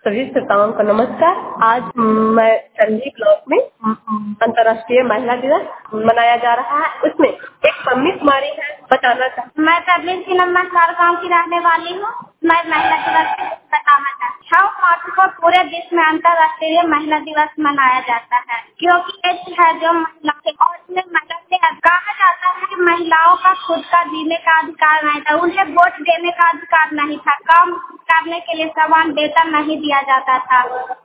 सभी श्रोताओं को नमस्कार। आज मैं चंडी ब्लॉक में अंतर्राष्ट्रीय महिला दिवस मनाया जा रहा है। उसमें एक मम्मी कुमारी है, बताना चाहती। मैं तबलीग की नंबर गाँव की रहने वाली हूँ। मैं महिला दिवस बताना चाहती हूँ। 6 मार्च को पूरे देश में अंतर्राष्ट्रीय महिला दिवस मनाया जाता है, क्योंकि ये है जो महिला के और इसमें महिला से कहा जाता है कि महिलाओं का खुद का जीने का अधिकार नहीं था, उन्हें वोट देने का अधिकार नहीं था, काम करने के लिए समान वेतन नहीं दिया जाता था।